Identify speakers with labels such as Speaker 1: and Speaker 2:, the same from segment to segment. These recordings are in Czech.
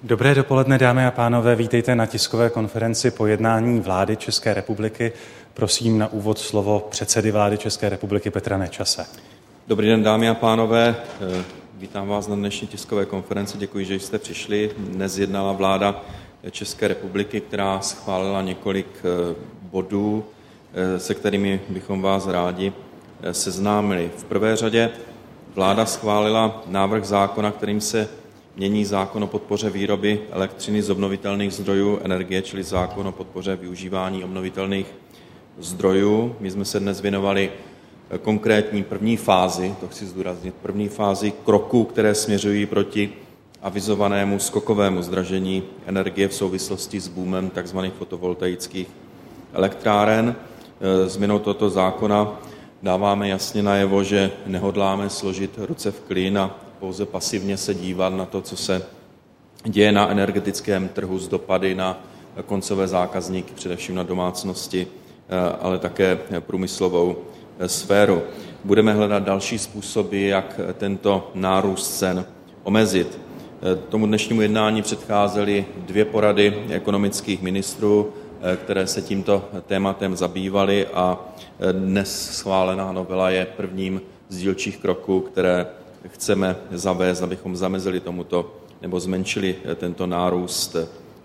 Speaker 1: Dobré dopoledne, dámy a pánové, vítejte na tiskové konferenci po jednání vlády České republiky. Prosím na úvod slovo předsedy vlády České republiky Petra Nečase.
Speaker 2: Dobrý den, dámy a pánové, vítám vás na dnešní tiskové konferenci, děkuji, že jste přišli. Dnes jednala vláda České republiky, která schválila několik bodů, se kterými bychom vás rádi seznámili. V prvé řadě vláda schválila návrh zákona, kterým se mění zákon o podpoře výroby elektřiny z obnovitelných zdrojů energie, čili zákon o podpoře využívání obnovitelných zdrojů. My jsme se dnes věnovali konkrétní první fázi, to chci zdůraznit, první fázi kroků, které směřují proti avizovanému skokovému zdražení energie v souvislosti s boomem tzv. Fotovoltaických elektráren. Změnou tohoto zákona dáváme jasně najevo, že nehodláme složit ruce v klín a pouze pasivně se dívat na to, co se děje na energetickém trhu s dopady na koncové zákazníky, především na domácnosti, ale také průmyslovou sféru. Budeme hledat další způsoby, jak tento nárůst cen omezit. Tomu dnešnímu jednání předcházely 2 porady ekonomických ministrů, které se tímto tématem zabývaly, a dnes schválená novela je prvním z dílčích kroků, které chceme zavést, abychom zamezili tomuto nebo zmenšili tento nárůst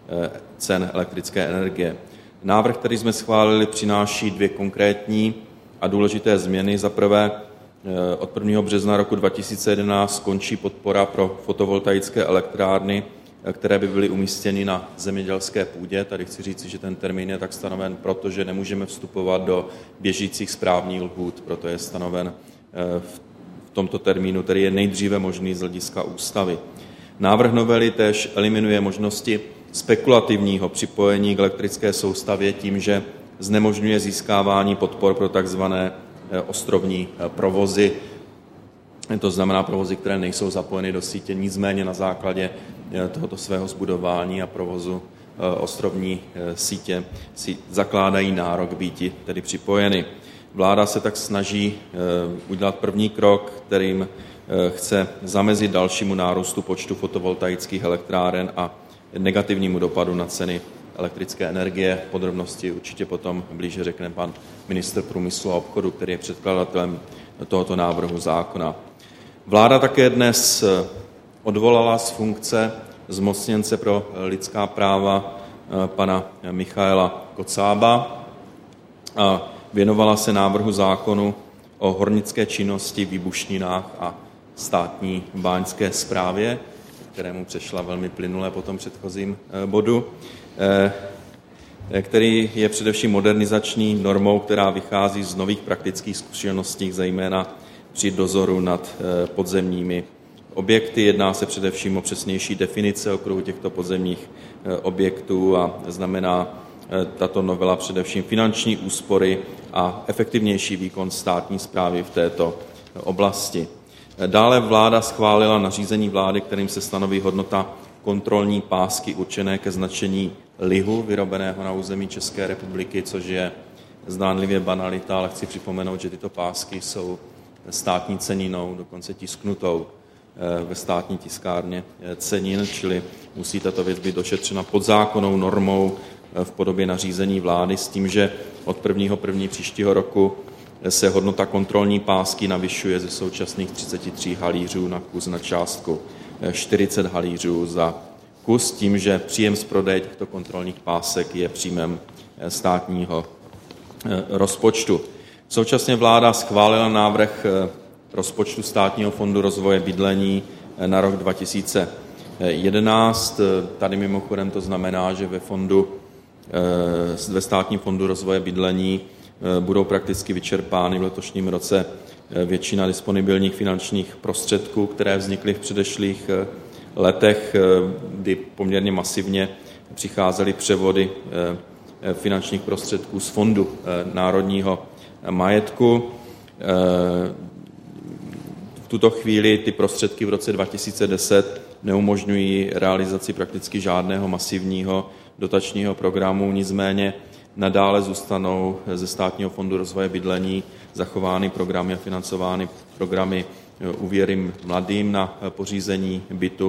Speaker 2: cen elektrické energie. Návrh, který jsme schválili, přináší 2 konkrétní a důležité změny. Za prvé, od 1. března roku 2011 skončí podpora pro fotovoltaické elektrárny, které by byly umístěny na zemědělské půdě. Tady chci říct, že ten termín je tak stanoven, protože nemůžeme vstupovat do běžících správních lhůt, proto je stanoven v tomto termínu, který je nejdříve možný z hlediska ústavy. Návrh novely též eliminuje možnosti spekulativního připojení k elektrické soustavě tím, že znemožňuje získávání podpor pro takzvané ostrovní provozy, to znamená provozy, které nejsou zapojeny do sítě, nicméně na základě tohoto svého zbudování a provozu ostrovní sítě si zakládají nárok býti tedy připojeny. Vláda se tak snaží udělat první krok, kterým chce zamezit dalšímu nárůstu počtu fotovoltaických elektráren a negativnímu dopadu na ceny elektrické energie. Podrobnosti určitě potom blíže řekne pan ministr průmyslu a obchodu, který je předkladatelem tohoto návrhu zákona. Vláda také dnes odvolala z funkce zmocněnce pro lidská práva pana Michaela Kocába a věnovala se návrhu zákonu o hornické činnosti, výbušninách a státní báňské správě, kterému přešla velmi plynule po tom předchozím bodu, který je především modernizační normou, která vychází z nových praktických zkušeností, zejména při dozoru nad podzemními objekty. Jedná se především o přesnější definice okruhu těchto podzemních objektů a znamená tato novela především finanční úspory a efektivnější výkon státní správy v této oblasti. Dále vláda schválila nařízení vlády, kterým se stanoví hodnota kontrolní pásky určené ke značení lihu vyrobeného na území České republiky, což je zdánlivě banalita, ale chci připomenout, že tyto pásky jsou státní ceninou, dokonce tisknutou ve státní tiskárně cenin, čili musí tato věc být došetřena podzákonnou normou v podobě nařízení vlády s tím, že od 1.1. příštího roku se hodnota kontrolní pásky navyšuje ze současných 33 halířů na kus na částku 40 halířů za kus, tím, že příjem z prodeje těchto kontrolních pásek je příjmem státního rozpočtu. Současně vláda schválila návrh rozpočtu Státního fondu rozvoje bydlení na rok 2011. Tady mimochodem to znamená, že ve Státním fondu rozvoje bydlení budou prakticky vyčerpány v letošním roce většina disponibilních finančních prostředků, které vznikly v předešlých letech, kdy poměrně masivně přicházely převody finančních prostředků z Fondu národního majetku. V tuto chvíli ty prostředky v roce 2010 neumožňují realizaci prakticky žádného masivního dotačního programu, nicméně nadále zůstanou ze Státního fondu rozvoje bydlení zachovány programy a financovány programy úvěry mladým na pořízení bytu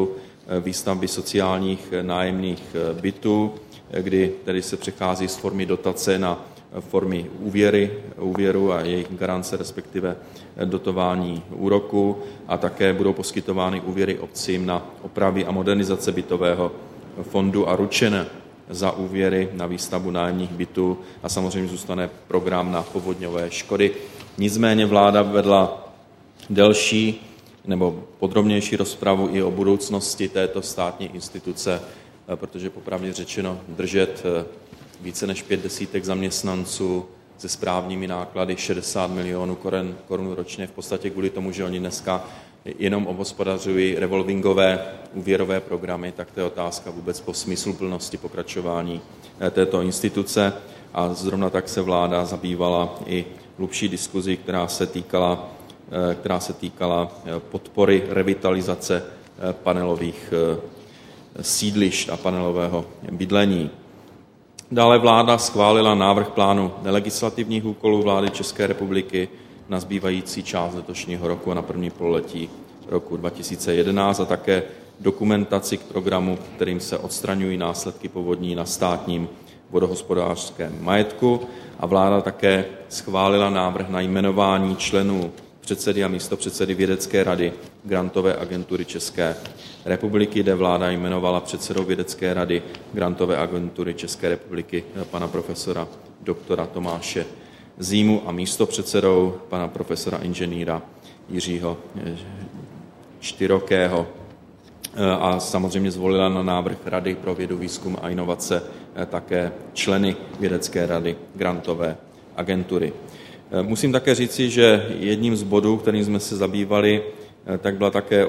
Speaker 2: výstavby sociálních nájemních bytů, kdy tedy se přechází z formy dotace na formy úvěru a jejich garance, respektive dotování úroku, a také budou poskytovány úvěry obcím na opravy a modernizace bytového fondu a ručené za úvěry na výstavbu nájemních bytů a samozřejmě zůstane program na povodňové škody. Nicméně vláda vedla delší nebo podrobnější rozpravu i o budoucnosti této státní instituce, protože popravdě řečeno držet více než 50 zaměstnanců se správními náklady 60 milionů korun ročně, v podstatě kvůli tomu, že oni dneska jenom obhospodařují revolvingové úvěrové programy, tak to je otázka vůbec po smysluplnosti pokračování této instituce. A zrovna tak se vláda zabývala i hlubší diskuzi, která se týkala podpory revitalizace panelových sídlišť a panelového bydlení. Dále vláda schválila návrh plánu nelegislativních úkolů vlády České republiky na zbývající část letošního roku a na první pololetí roku 2011 a také dokumentaci k programu, kterým se odstraňují následky povodní na státním vodohospodářském majetku, a vláda také schválila návrh na jmenování členů předsedy a místopředsedy Vědecké rady Grantové agentury České republiky, kde vláda jmenovala předsedou Vědecké rady Grantové agentury České republiky pana profesora doktora Tomáše Zímu a místopředsedou pana profesora inženýra Jiřího Štyrokého. A samozřejmě zvolila na návrh Rady pro vědu, výzkum a inovace také členy Vědecké rady Grantové agentury. Musím také říci, že jedním z bodů, kterým jsme se zabývali, tak byla také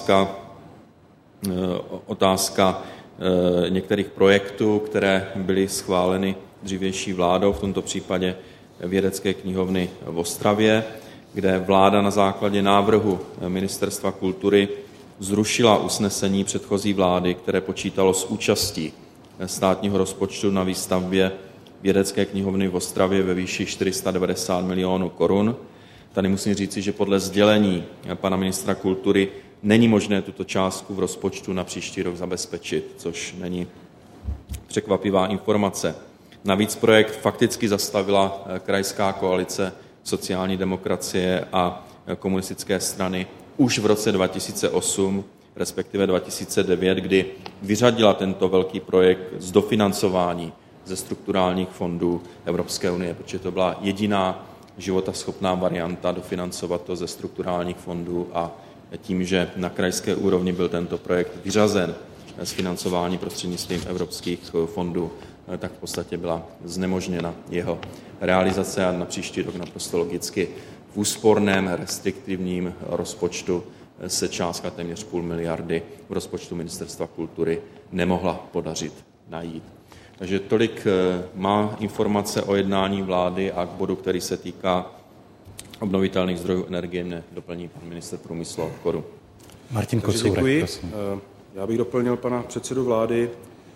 Speaker 2: otázka některých projektů, které byly schváleny dřívější vládou, v tomto případě Vědecké knihovny v Ostravě, kde vláda na základě návrhu Ministerstva kultury zrušila usnesení předchozí vlády, které počítalo s účastí státního rozpočtu na výstavbě Vědecké knihovny v Ostravě ve výši 490 milionů korun. Tady musím říci, že podle sdělení pana ministra kultury není možné tuto částku v rozpočtu na příští rok zabezpečit, což není překvapivá informace. Navíc projekt fakticky zastavila krajská koalice sociální demokracie a komunistické strany už v roce 2008, respektive 2009, kdy vyřadila tento velký projekt z dofinancování ze strukturálních fondů Evropské unie, protože to byla jediná životaschopná varianta dofinancovat to ze strukturálních fondů, a tím, že na krajské úrovni byl tento projekt vyřazen z financování prostřednictvím evropských fondů, tak v podstatě byla znemožněna jeho realizace a na příští rok naprosto logicky v úsporném restriktivním rozpočtu se částka téměř 0,5 miliardy v rozpočtu Ministerstva kultury nemohla podařit najít. Takže tolik má informace o jednání vlády, a k bodu, který se týká obnovitelných zdrojů energie, mě doplní pan ministr průmyslu a obchodu.
Speaker 1: Martin Kocourek,
Speaker 3: děkuji.
Speaker 1: Prosím.
Speaker 3: Já bych doplnil pana předsedu vlády.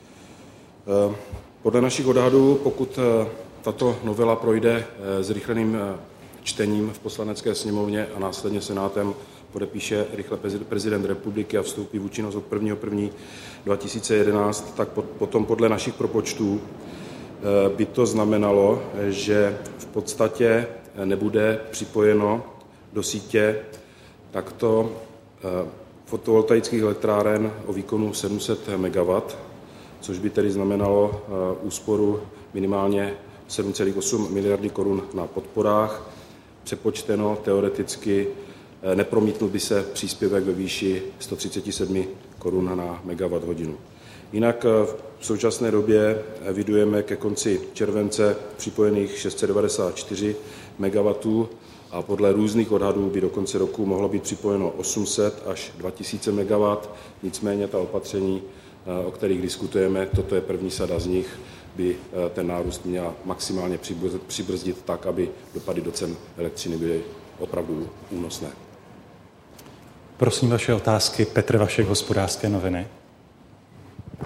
Speaker 3: Podle našich odhadů, pokud tato novela projde zrychleným čtením v Poslanecké sněmovně a následně Senátem podepíše rychle prezident republiky a vstoupí v účinnost od 1.1.2011, tak potom podle našich propočtů by to znamenalo, že v podstatě nebude připojeno do sítě takto fotovoltaických elektráren o výkonu 700 MW, což by tedy znamenalo úsporu minimálně 7,8 miliardy korun na podporách. Přepočteno teoreticky nepromítnul by se příspěvek ve výši 137 korun na megawatt hodinu. Jinak v současné době evidujeme ke konci července připojených 694 MW a podle různých odhadů by do konce roku mohlo být připojeno 800 až 2000 MW. Nicméně ta opatření, o kterých diskutujeme, toto je první sada z nich, by ten nárůst měla maximálně přibrzdit tak, aby dopady do cen elektřiny byly opravdu únosné.
Speaker 1: Prosím vaše otázky. Petr Vašek, Hospodářské noviny.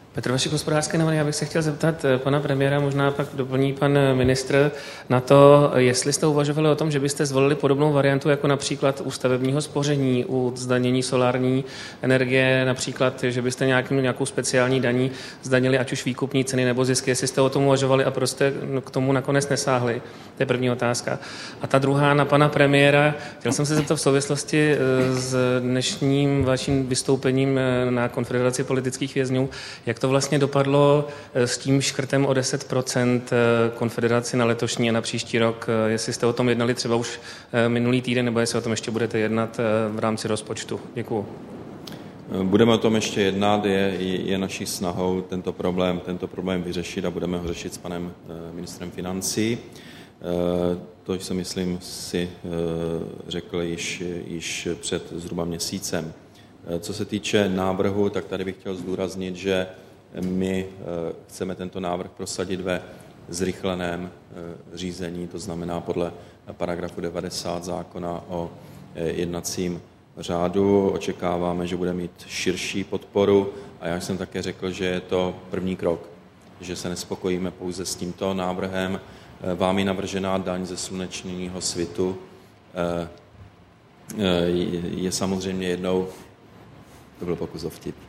Speaker 4: Petr Vašek, Hospodářské noviny. Já bych se chtěl zeptat pana premiéra, možná pak doplní pan ministr, na to, jestli jste uvažovali o tom, že byste zvolili podobnou variantu jako například u stavebního spoření, u zdanění solární energie, například, že byste nějakou speciální daní zdanili ať už výkupní ceny nebo zisky, jestli jste o tom uvažovali a prostě k tomu nakonec nesáhli. To je první otázka. A ta druhá na pana premiéra. Chtěl jsem se zeptat v souvislosti s dnešním vaším vystoupením na Konfederaci politických vězňů, jak to vlastně dopadlo s tím škrtem o 10% Konfederaci na letošní a na příští rok. Jestli jste o tom jednali třeba už minulý týden, nebo jestli o tom ještě budete jednat v rámci rozpočtu. Děkuju.
Speaker 2: Budeme o tom ještě jednat, je naší snahou tento problém vyřešit a budeme ho řešit s panem ministrem financí. To jsem, myslím, si řekl již před zhruba měsícem. Co se týče návrhu, tak tady bych chtěl zdůraznit, že my chceme tento návrh prosadit ve zrychleném řízení, to znamená podle paragrafu 90 zákona o jednacím řádu. Očekáváme, že bude mít širší podporu a já jsem také řekl, že je to první krok, že se nespokojíme pouze s tímto návrhem. Vámi navržená daň ze slunečního svitu je samozřejmě jednou, to byl pokus o vtip,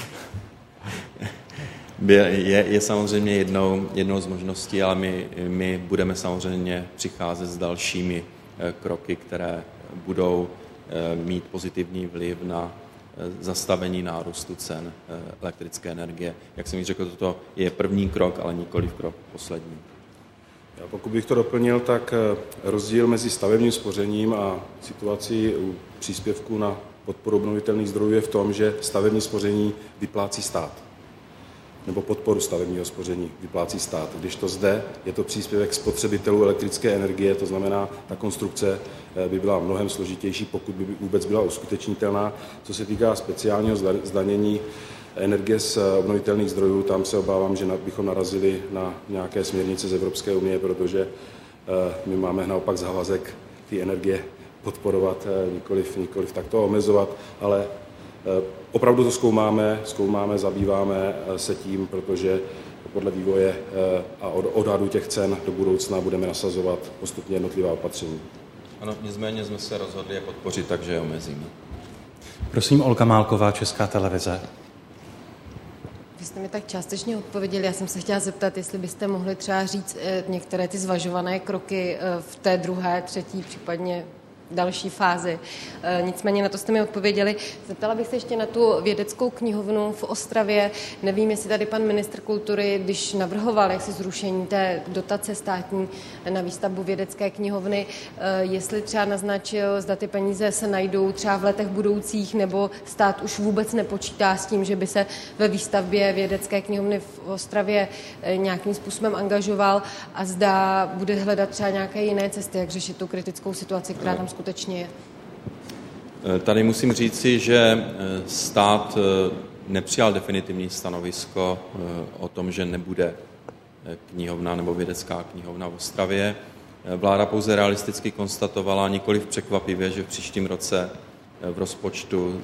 Speaker 2: je samozřejmě jednou z možností, ale my budeme samozřejmě přicházet s dalšími kroky, které budou mít pozitivní vliv na zastavení nárůstu cen elektrické energie. Jak jsem již řekl, toto je první krok, ale nikoliv krok poslední.
Speaker 3: Já pokud bych to doplnil, tak rozdíl mezi stavebním spořením a situací u příspěvku na podporu obnovitelných zdrojů je v tom, že stavební spoření vyplácí stát. Nebo podporu stavebního spoření vyplácí stát. Když to zde je to příspěvek spotřebitelů elektrické energie, to znamená, ta konstrukce by byla mnohem složitější, pokud by vůbec byla uskutečnitelná. Co se týká speciálního zdanění energie z obnovitelných zdrojů, tam se obávám, že bychom narazili na nějaké směrnice z Evropské unie, protože my máme naopak závazek ty energie podporovat, nikoliv takto omezovat, ale opravdu to zkoumáme, zabýváme se tím, protože podle vývoje a odhadu těch cen do budoucna budeme nasazovat postupně jednotlivá opatření.
Speaker 2: Ano, nicméně jsme se rozhodli je podpořit, takže je omezíme.
Speaker 1: Prosím, Olga Málková, Česká televize.
Speaker 5: Vy jste mi tak částečně odpověděli. Já jsem se chtěla zeptat, jestli byste mohli třeba říct některé ty zvažované kroky v té druhé, třetí, případně další fázi. Nicméně na to jste mi odpověděli. Zeptala bych se ještě na tu vědeckou knihovnu v Ostravě. Nevím, jestli tady pan ministr kultury, když navrhoval jaksi zrušení té dotace státní na výstavbu vědecké knihovny, jestli třeba naznačil, zda ty peníze se najdou třeba v letech budoucích, nebo stát už vůbec nepočítá s tím, že by se ve výstavbě vědecké knihovny v Ostravě nějakým způsobem angažoval a zda bude hledat třeba nějaké jiné cesty, jak řešit tu kritickou situaci, která tam skutečně je.
Speaker 2: Tady musím říci, že stát nepřijal definitivní stanovisko o tom, že nebude knihovna nebo vědecká knihovna v Ostravě. Vláda pouze realisticky konstatovala, nikoliv překvapivě, že v příštím roce v rozpočtu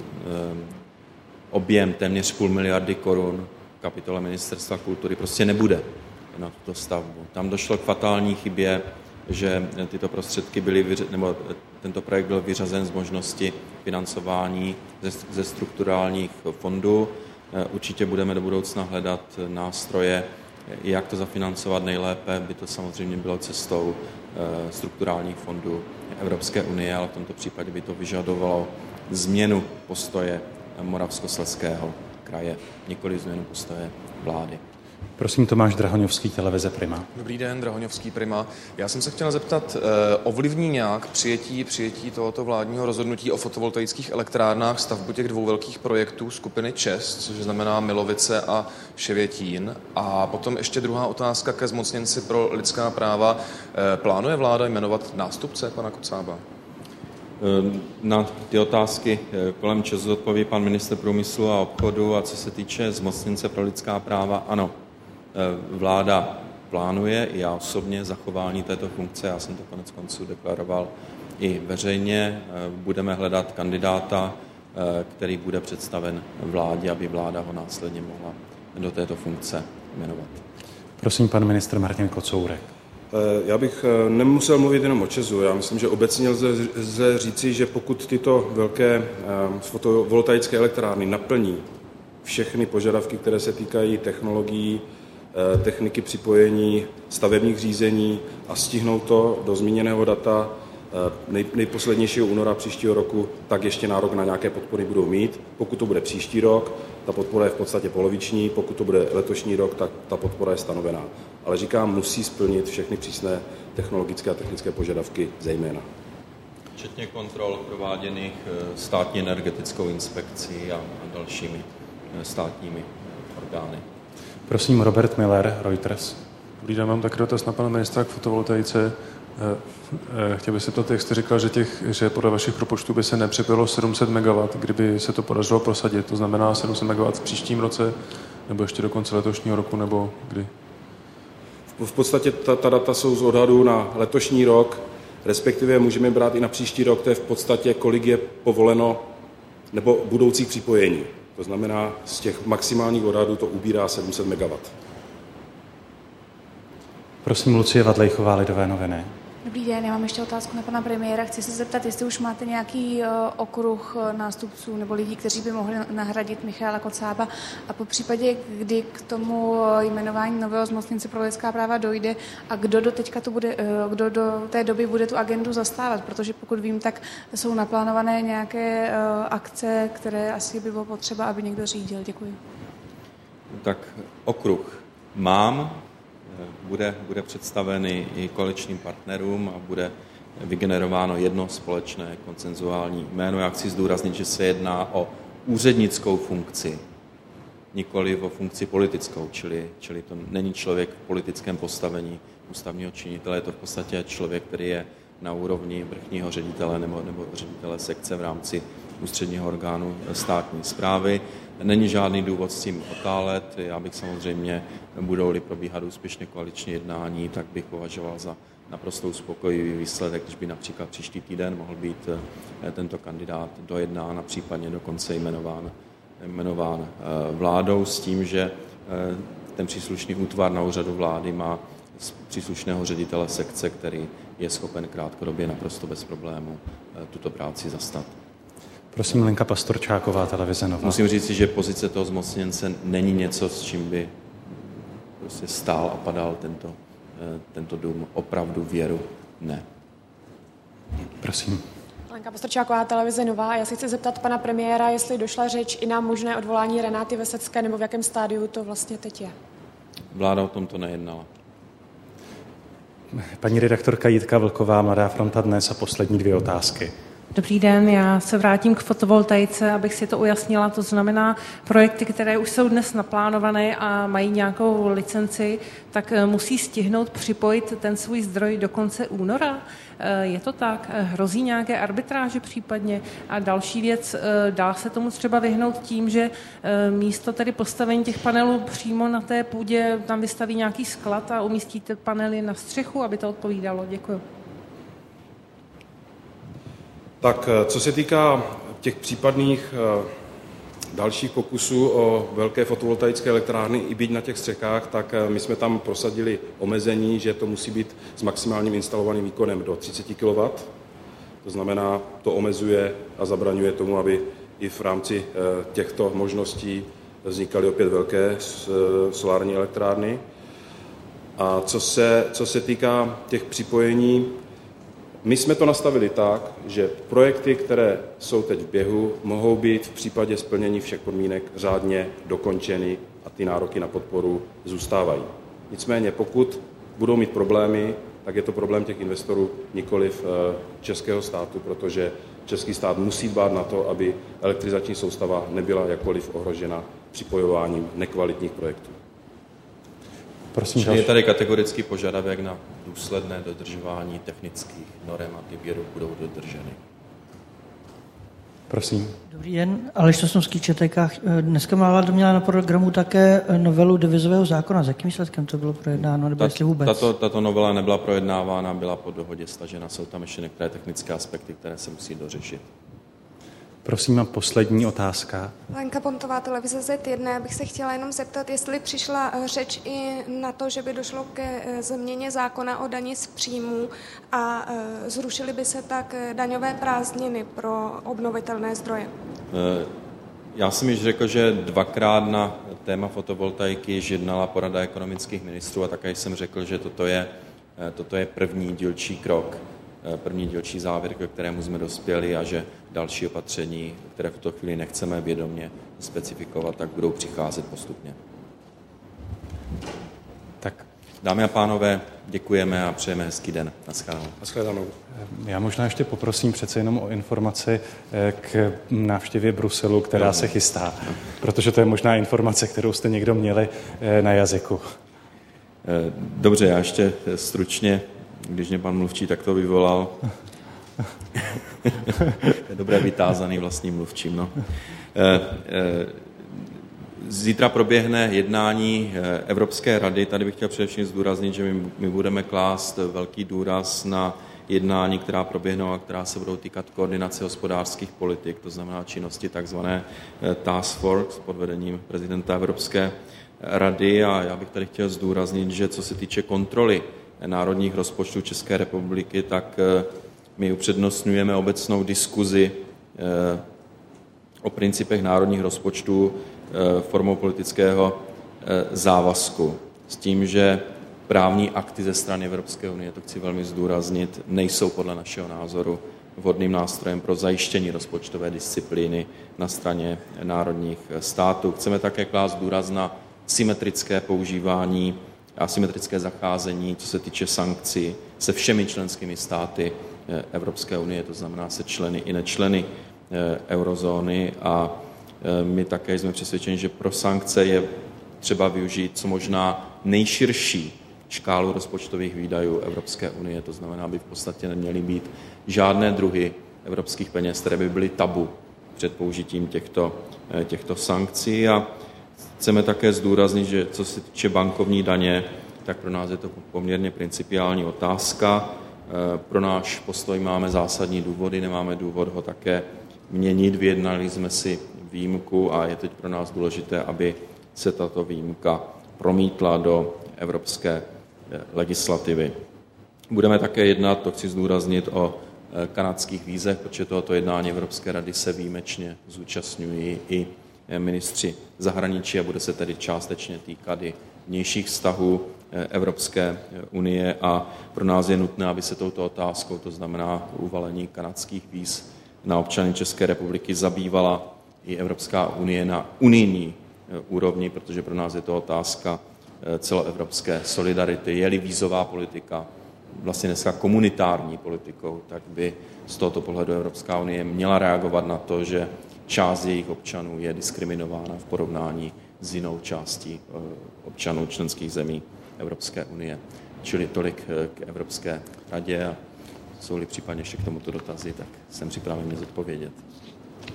Speaker 2: objem téměř 500 miliardy korun v kapitole Ministerstva kultury prostě nebude na tuto stavbu. Tam došlo k fatální chybě, že tyto prostředky nebo tento projekt byl vyřazen z možnosti financování ze strukturálních fondů. Určitě budeme do budoucna hledat nástroje, jak to zafinancovat nejlépe. By to samozřejmě bylo cestou strukturálních fondů Evropské unie, ale v tomto případě by to vyžadovalo změnu postoje Moravskoslezského kraje, nikoli změnu postoje vlády.
Speaker 1: Prosím, Tomáš Drahoňovský, televize Prima.
Speaker 6: Dobrý den, Drahoňovský, Prima. Já jsem se chtěla zeptat, ovlivní nějak přijetí tohoto vládního rozhodnutí o fotovoltaických elektrárnách stavbu těch dvou velkých projektů skupiny ČEZ, což znamená Milovice a Ševětín? A potom ještě druhá otázka ke zmocněnci pro lidská práva. Plánuje vláda jmenovat nástupce pana Kocába?
Speaker 2: Na ty otázky kolem ČEZu odpoví pan ministr průmyslu a obchodu, a co se týče zmocněnce pro lidská práva, ano, vláda plánuje, i já osobně, zachování této funkce, já jsem to konec konců deklaroval i veřejně. Budeme hledat kandidáta, který bude představen vládě, aby vláda ho následně mohla do této funkce jmenovat.
Speaker 1: Prosím, pan ministr Martin Kocourek.
Speaker 3: Já bych nemusel mluvit jenom o ČEZu. Já myslím, že obecně lze říci, že pokud tyto velké fotovoltaické elektrárny naplní všechny požadavky, které se týkají technologií, techniky připojení, stavebních řízení a stihnou to do zmíněného data nejposlednějšího února příštího roku, tak ještě nárok na nějaké podpory budou mít. Pokud to bude příští rok, ta podpora je v podstatě poloviční, pokud to bude letošní rok, tak ta podpora je stanovená. Ale říkám, musí splnit všechny přísné technologické a technické požadavky zejména.
Speaker 2: Včetně kontrol prováděných státní energetickou inspekcí a dalšími státními orgány.
Speaker 1: Prosím, Robert Miller, Reuters.
Speaker 7: Dobrý den, mám taky dotaz na pana ministra k fotovoltaice. Chtěl bych se to, jak jste říkal, že podle vašich propočtů by se nepřipojilo 700 MW, kdyby se to podařilo prosadit. To znamená 700 MW v příštím roce, nebo ještě do konce letošního roku, nebo kdy?
Speaker 3: V podstatě ta data jsou z odhadu na letošní rok, respektive můžeme brát i na příští rok, to je v podstatě, kolik je povoleno nebo budoucích připojení. To znamená, z těch maximálních odhadů to ubírá 700 MW.
Speaker 1: Prosím, Lucie Vadlejchová, Lidové noviny.
Speaker 8: Dobrý den, já mám ještě otázku na pana premiéra. Chci se zeptat, jestli už máte nějaký okruh nástupců nebo lidí, kteří by mohli nahradit Michaela Kocába a po případě, kdy k tomu jmenování nového zmocněnce pro lidská práva dojde a kdo do té doby bude tu agendu zastávat, protože pokud vím, tak jsou naplánované nějaké akce, které asi by bylo potřeba, aby někdo řídil. Děkuji.
Speaker 2: Tak okruh mám. Bude představený i koaličním partnerům a bude vygenerováno jedno společné konsenzuální jméno. Já chci zdůraznit, že se jedná o úřednickou funkci, nikoli o funkci politickou, čili to není člověk v politickém postavení ústavního činitele, je to v podstatě člověk, který je na úrovni vrchního ředitele nebo ředitele sekce v rámci ústředního orgánu státní správy. Není žádný důvod s tím otálet. Já bych samozřejmě, budou-li probíhat úspěšně koaliční jednání, tak bych považoval za naprosto uspokojivý výsledek, když by například příští týden mohl být tento kandidát dojednán a případně dokonce jmenován vládou s tím, že ten příslušný útvar na úřadu vlády má příslušného ředitele sekce, který je schopen krátkodobě naprosto bez problému tuto práci zastat.
Speaker 1: Prosím, Lenka Pastorčáková, Televize Nova.
Speaker 2: Musím říct, že pozice toho zmocněnce není něco, s čím by prostě stál a padal tento dům. Opravdu věru ne.
Speaker 1: Prosím.
Speaker 9: Lenka Pastorčáková, Televize Nova. Já se chci zeptat pana premiéra, jestli došla řeč i na možné odvolání Renáty Vesecké, nebo v jakém stádiu to vlastně teď je.
Speaker 2: Vláda o tomto nejednala.
Speaker 1: Paní redaktorka Jitka Vlková, Mladá fronta Dnes a poslední 2 otázky.
Speaker 10: Dobrý den, já se vrátím k fotovoltaice, abych si to ujasnila. To znamená, projekty, které už jsou dnes naplánované a mají nějakou licenci, tak musí stihnout připojit ten svůj zdroj do konce února. Je to tak? Hrozí nějaké arbitráže případně? A další věc, dá se tomu třeba vyhnout tím, že místo tedy postavení těch panelů přímo na té půdě tam vystaví nějaký sklad a umístíte panely na střechu, aby to odpovídalo? Děkuji.
Speaker 3: Tak co se týká těch případných dalších pokusů o velké fotovoltaické elektrárny i být na těch střechách, tak my jsme tam prosadili omezení, že to musí být s maximálním instalovaným výkonem do 30 kW. To znamená, to omezuje a zabraňuje tomu, aby i v rámci těchto možností vznikaly opět velké solární elektrárny. A co se týká těch připojení, my jsme to nastavili tak, že projekty, které jsou teď v běhu, mohou být v případě splnění všech podmínek řádně dokončeny a ty nároky na podporu zůstávají. Nicméně pokud budou mít problémy, tak je to problém těch investorů, nikoliv českého státu, protože český stát musí dbát na to, aby elektrizační soustava nebyla jakkoliv ohrožena připojováním nekvalitních projektů.
Speaker 1: Prosím,
Speaker 2: je tady kategorický požadavek na důsledné dodržování technických norem a ty budou dodrženy.
Speaker 1: Prosím.
Speaker 11: Dobrý den, Aleš Sosnovský, ČTK. Dneska má vláda měla na programu také novelu devizového zákona. S jakým výsledkem to bylo projednáno, nebo jestli vůbec?
Speaker 2: Tato novela nebyla projednávána, byla po dohodě stažena. Jsou tam ještě některé technické aspekty, které se musí dořešit.
Speaker 1: Prosím a poslední otázka.
Speaker 12: Lenka Pontová, televize Z1. Já bych se chtěla jenom zeptat, jestli přišla řeč i na to, že by došlo ke změně zákona o dani z příjmů a zrušily by se tak daňové prázdniny pro obnovitelné zdroje.
Speaker 2: Já jsem již řekl, že dvakrát na téma fotovoltaiky již jednala porada ekonomických ministrů a také jsem řekl, že toto je první dílčí krok, první dílčí závěr, ke kterému jsme dospěli a že další opatření, které v tuto chvíli nechceme vědomě specifikovat, tak budou přicházet postupně. Tak, dámy a pánové, děkujeme a přejeme hezký den.
Speaker 3: Naschledanou.
Speaker 1: Já možná ještě poprosím přece jenom o informaci k návštěvě Bruselu, která se chystá, protože to je možná informace, kterou jste někdo měli na jazyku.
Speaker 2: Dobře, já ještě stručně, když mě pan mluvčí takto vyvolal. Je dobré být tázaný vlastním mluvčím. No. Zítra proběhne jednání Evropské rady. Tady bych chtěl především zdůraznit, že my budeme klást velký důraz na jednání, která proběhnou a která se budou týkat koordinace hospodářských politik, to znamená činnosti takzvané task force pod vedením prezidenta Evropské rady. A já bych tady chtěl zdůraznit, že co se týče kontroly národních rozpočtů České republiky, tak my upřednostňujeme obecnou diskuzi o principech národních rozpočtů formou politického závazku. S tím, že právní akty ze strany Evropské unie, to chci velmi zdůraznit, nejsou podle našeho názoru vhodným nástrojem pro zajištění rozpočtové disciplíny na straně národních států. Chceme také klást důraz na symetrické používání a symetrické zacházení, co se týče sankcí se všemi členskými státy Evropské unie, to znamená se členy i nečleny eurozóny, a my také jsme přesvědčeni, že pro sankce je třeba využít co možná nejširší škálu rozpočtových výdajů Evropské unie, to znamená, aby v podstatě neměly být žádné druhy evropských peněz, které by byly tabu před použitím těchto sankcí. A chceme také zdůraznit, že co se týče bankovní daně, tak pro nás je to poměrně principiální otázka. Pro náš postoj máme zásadní důvody, nemáme důvod ho také měnit. Vyjednali jsme si výjimku a je teď pro nás důležité, aby se tato výjimka promítla do evropské legislativy. Budeme také jednat, to chci zdůraznit, o kanadských vízech, protože tohoto jednání Evropské rady se výjimečně zúčastňují i ministři zahraničí a bude se tedy částečně týkat i vnějších vztahů Evropské unie a pro nás je nutné, aby se touto otázkou, to znamená uvalení kanadských víz na občany České republiky, zabývala i Evropská unie na unijní úrovni, protože pro nás je to otázka celoevropské solidarity. Je-li vízová politika vlastně dneska komunitární politikou, tak by z tohoto pohledu Evropská unie měla reagovat na to, že část jejich občanů je diskriminována v porovnání s jinou částí občanů členských zemí Evropské unie. Čili tolik k Evropské radě a jsou-li případně ještě k tomuto dotazy, tak jsem připraven je zodpovědět.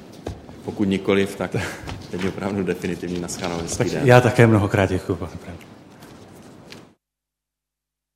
Speaker 2: Pokud nikoliv, tak teď opravdu definitivní naschánou hezký den.
Speaker 1: Já také mnohokrát děkuji, pane premiére.